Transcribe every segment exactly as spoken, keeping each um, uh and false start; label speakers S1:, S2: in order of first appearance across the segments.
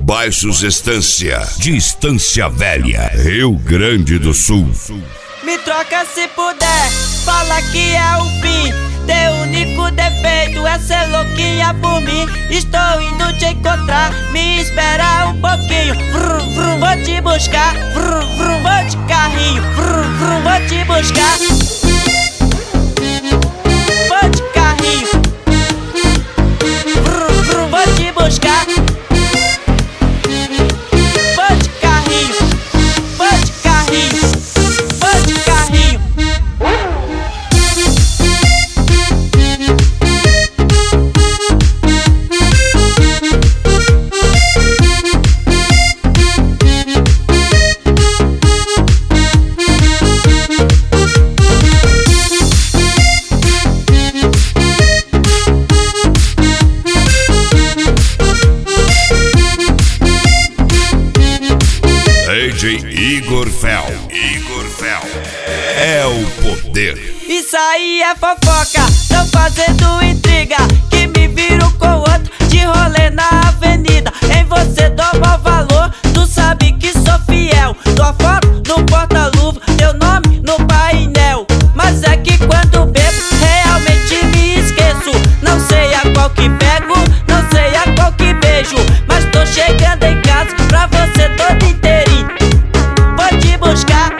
S1: Baixos Estância, de Estância Velha, Rio Grande do Sul.
S2: Me troca se puder, fala que é o fim. Teu único defeito é ser louquinha por mim. Estou indo te encontrar, me espera um pouquinho. Vrum, vrum, vou te buscar, vrum, vrum, vou de carrinho. Vrum, vrum, vou te buscar. Vou de carrinho. Vrum, vrum, vou te buscar. Vou de carrinho. Vou de carrinho. Vou de carrinho.
S1: D J Igor Fel, Igor Fel, é o poder.
S2: Isso aí é fofoca, tão fazendo intriga, que me viro com outro de rolê na avenida. Em você dou mau valor, tu sabe que sou fiel. Tua foto no porta-luva, teu nome no painel. Mas é que quando bebo, realmente me esqueço. Não sei a qual que pego, não sei a qual que beijo. Mas tô chegando em casa pra você todo inteirinho. Vou te buscar,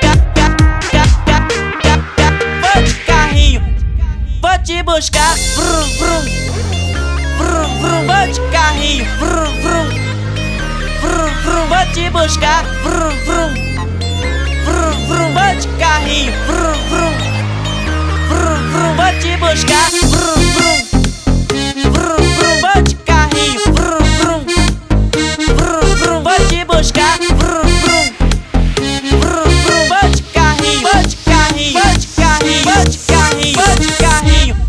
S2: vou de carrinho. Vou te buscar, vrum, vrum. Vrum, vrum, vou de carrinho. Vrum, vrum. Vrum, vrum, vou te buscar. Vrum, vrum. Vrum, vrum, vou de carrinho. Vrum, vrum. Vrum, vrum, vou te buscar. Vrum, vrum. Vrum, vrum, vou de carrinho. Vrum, vrum. Vrum, vrum, vou te buscar. Vrum, vrum. Vrum, vrum, vou de carrinho. Vou de carrinho. Vou de carrinho. Vou de carrinho. Vou de carrinho.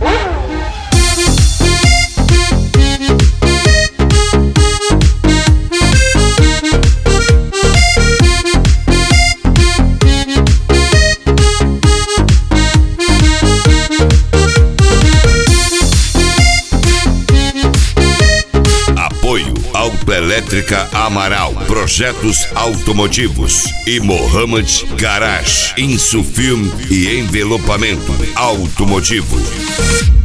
S1: Autoelétrica Amaral, projetos automotivos e Mohammed Garage, Insufilme e envelopamento automotivo.